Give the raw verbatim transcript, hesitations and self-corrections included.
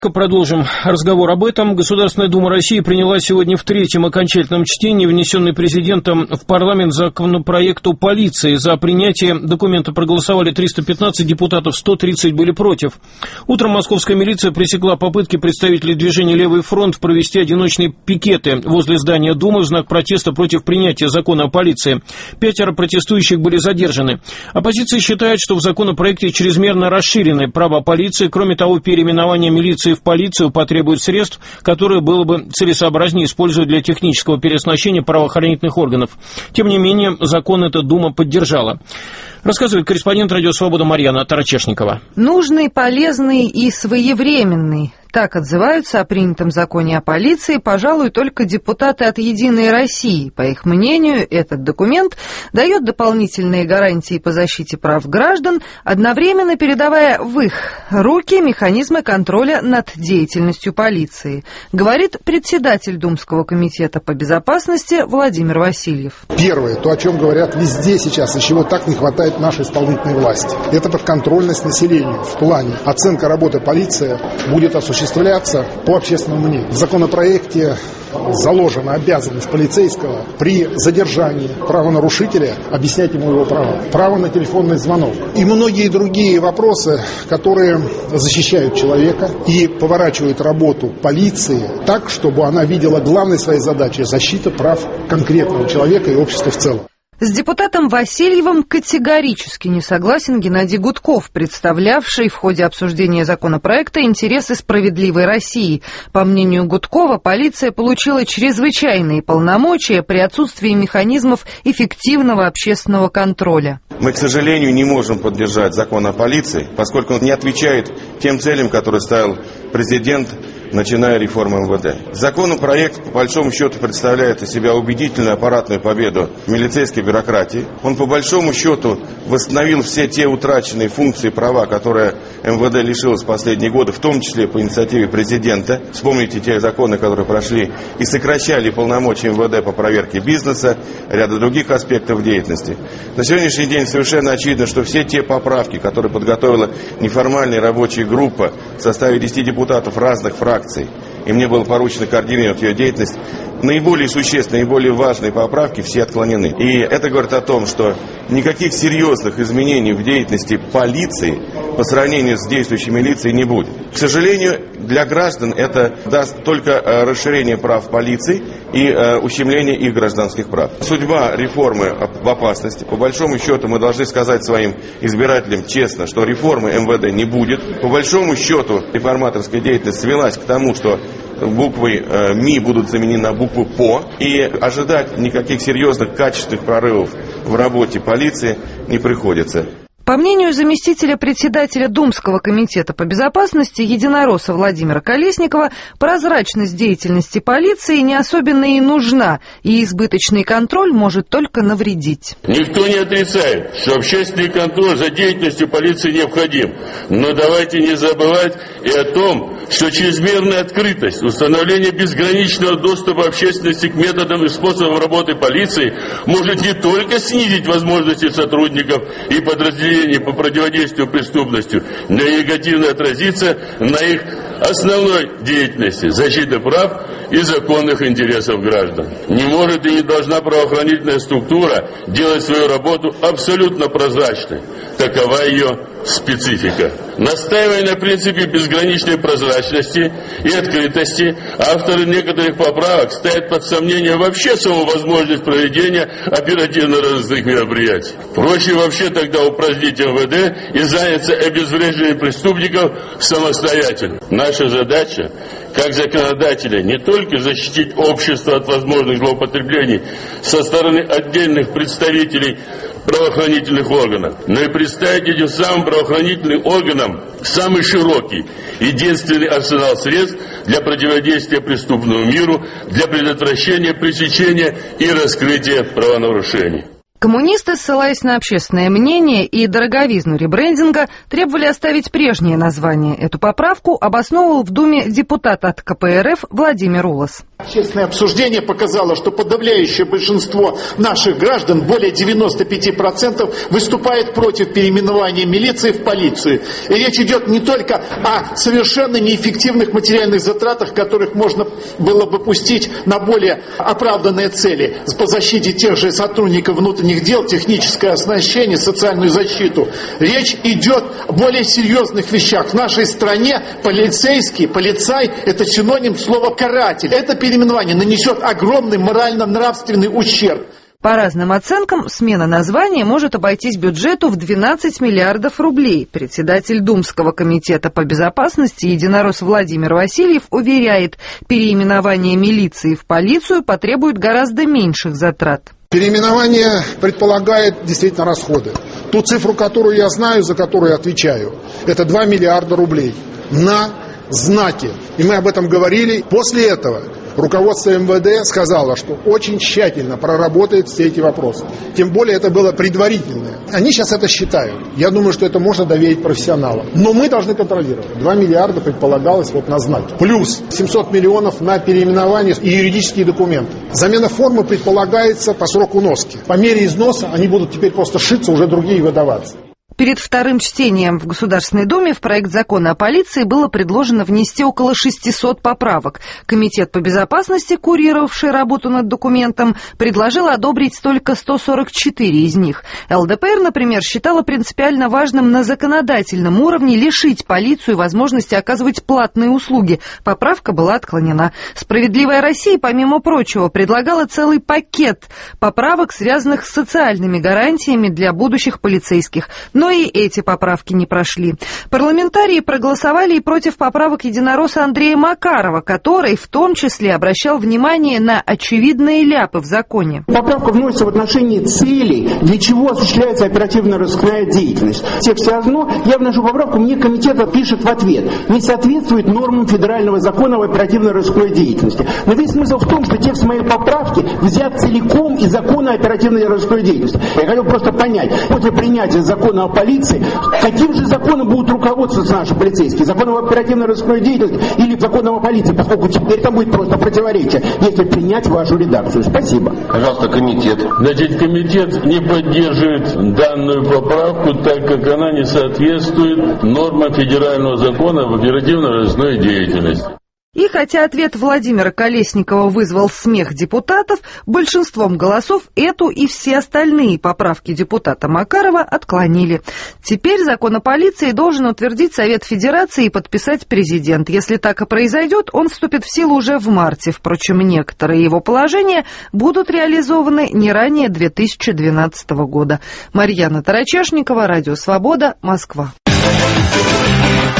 Продолжим разговор об этом. Государственная Дума России приняла сегодня в третьем окончательном чтении внесенный президентом в парламент законопроект о полиции. За принятие документа проголосовали триста пятнадцать депутатов, сто тридцать были против. Утром московская милиция пресекла попытки представителей движения «Левый фронт» провести одиночные пикеты возле здания Думы в знак протеста против принятия закона о полиции. Пятеро протестующих были задержаны. Оппозиция считает, что в законопроекте чрезмерно расширены права полиции. Кроме того, переименование милиции в полицию потребует средств, которые было бы целесообразнее использовать для технического переоснащения правоохранительных органов. Тем не менее, закон эта Дума поддержала. Рассказывает корреспондент «Радио Свобода» Марьяна Тарачешникова. Нужный, полезный и своевременный. Так отзываются о принятом законе о полиции, пожалуй, только депутаты от «Единой России». По их мнению, этот документ дает дополнительные гарантии по защите прав граждан, одновременно передавая в их руки механизмы контроля над деятельностью полиции, говорит председатель Думского комитета по безопасности Владимир Васильев. Первое, то, о чем говорят везде сейчас, и чего так не хватает нашей исполнительной власти, это подконтрольность населению в плане оценка работы полиции будет осуществляться осуществляться по общественному мнению. В законопроекте заложена обязанность полицейского при задержании правонарушителя объяснять ему его права. Право на телефонный звонок. И многие другие вопросы, которые защищают человека и поворачивают работу полиции так, чтобы она видела главной своей задачей защита прав конкретного человека и общества в целом. С депутатом Васильевым категорически не согласен Геннадий Гудков, представлявший в ходе обсуждения законопроекта интересы «Справедливой России». По мнению Гудкова, полиция получила чрезвычайные полномочия при отсутствии механизмов эффективного общественного контроля. Мы, к сожалению, не можем поддержать закон о полиции, поскольку он не отвечает тем целям, которые ставил президент, начиная реформу эм вэ дэ. Законопроект, по большому счету, представляет из себя убедительную аппаратную победу милицейской бюрократии. Он, по большому счету, восстановил все те утраченные функции и права, которые эм вэ дэ лишилось в последние годы, в том числе по инициативе президента. Вспомните те законы, которые прошли и сокращали полномочия эм вэ дэ по проверке бизнеса, ряда других аспектов деятельности. На сегодняшний день совершенно очевидно, что все те поправки, которые подготовила неформальная рабочая группа в составе десяти депутатов разных фракций, и мне было поручено координировать ее деятельность, наиболее существенные, наиболее важные поправки все отклонены. И это говорит о том, что никаких серьезных изменений в деятельности полиции по сравнению с действующей милицией не будет. К сожалению, для граждан это даст только расширение прав полиции и э, ущемление их гражданских прав. Судьба реформы в опасности. По большому счету мы должны сказать своим избирателям честно, что реформы эм вэ дэ не будет. По большому счету реформаторская деятельность свелась к тому, что буквы э, МИ будут заменены на букву ПО, и ожидать никаких серьезных качественных прорывов в работе полиции не приходится. По мнению заместителя председателя Думского комитета по безопасности единоросса Владимира Колесникова, прозрачность деятельности полиции не особенно и нужна, и избыточный контроль может только навредить. Никто не отрицает, что общественный контроль за деятельностью полиции необходим. Но давайте не забывать и о том, что чрезмерная открытость, установление безграничного доступа общественности к методам и способам работы полиции может не только снизить возможности сотрудников и подразделений по противодействию преступности, но и негативно отразиться на их основной деятельности – защита прав и законных интересов граждан. Не может и не должна правоохранительная структура делать свою работу абсолютно прозрачной. Такова ее специфика. Настаивая на принципе безграничной прозрачности и открытости, авторы некоторых поправок ставят под сомнение вообще саму возможность проведения оперативно-розыскных мероприятий. Проще вообще тогда упразднить эм вэ дэ и заняться обезвреживанием преступников самостоятельно. Наша задача, как законодателя, не только защитить общество от возможных злоупотреблений со стороны отдельных представителей правоохранительных органов, но и представить этим самым правоохранительным органам самый широкий и действенный арсенал средств для противодействия преступному миру, для предотвращения, пресечения и раскрытия правонарушений. Коммунисты, ссылаясь на общественное мнение и дороговизну ребрендинга, требовали оставить прежнее название. Эту поправку обосновывал в Думе депутат от ка пэ эр эф Владимир Улас. Общественное обсуждение показало, что подавляющее большинство наших граждан, более девяноста пяти процентов, выступает против переименования милиции в полицию. И речь идет не только о совершенно неэффективных материальных затратах, которых можно было бы пустить на более оправданные цели по защите тех же сотрудников внутренних дел, техническое оснащение, социальную защиту. Речь идет о более серьезных вещах. В нашей стране полицейский, полицай – это синоним слова «каратель». Это переименование нанесет огромный морально-нравственный ущерб. По разным оценкам, смена названия может обойтись бюджету в двенадцать миллиардов рублей. Председатель Думского комитета по безопасности единорос Владимир Васильев уверяет, переименование милиции в полицию потребует гораздо меньших затрат. Переименование предполагает действительно расходы. Ту цифру, которую я знаю, за которую я отвечаю, это два миллиарда рублей на знаки. И мы об этом говорили. После этого руководство эм вэ дэ сказало, что очень тщательно проработает все эти вопросы. Тем более это было предварительное. Они сейчас это считают. Я думаю, что это можно доверить профессионалам. Но мы должны контролировать. два миллиарда предполагалось вот на знаки. Плюс семьсот миллионов на переименование и юридические документы. Замена формы предполагается по сроку носки. По мере износа они будут теперь просто шиться, уже другие выдаваться. Перед вторым чтением в Государственной Думе в проект закона о полиции было предложено внести около шестисот поправок. Комитет по безопасности, курировавший работу над документом, предложил одобрить только сто сорок четыре из них. эл дэ пэ эр, например, считала принципиально важным на законодательном уровне лишить полицию возможности оказывать платные услуги. Поправка была отклонена. «Справедливая Россия», помимо прочего, предлагала целый пакет поправок, связанных с социальными гарантиями для будущих полицейских. Но и эти поправки не прошли. Парламентарии проголосовали и против поправок единоросса Андрея Макарова, который в том числе обращал внимание на очевидные ляпы в законе. Поправка вносится в отношении целей, для чего осуществляется оперативно-розыскная деятельность. Текст все равно, я вношу поправку, мне комитет пишет в ответ. Не соответствует нормам федерального закона об оперативно-розыскной деятельности. Но весь смысл в том, что текст моей поправки взят целиком из закона о оперативно-розыскной деятельности. Я хотел просто понять, после принятия закона о полиции, каким же законом будут руководствоваться наши полицейские? Законом об оперативно-розыскной деятельности или законом о полиции, поскольку теперь там будет просто противоречие, если принять вашу редакцию. Спасибо. Пожалуйста, комитет. Значит, комитет не поддерживает данную поправку, так как она не соответствует нормам федерального закона об оперативно-розыскной деятельности. И хотя ответ Владимира Колесникова вызвал смех депутатов, большинством голосов эту и все остальные поправки депутата Макарова отклонили. Теперь закон о полиции должен утвердить Совет Федерации и подписать президент. Если так и произойдет, он вступит в силу уже в марте. Впрочем, некоторые его положения будут реализованы не ранее две тысячи двенадцатого года. Марьяна Тарачешникова, Радио Свобода, Москва.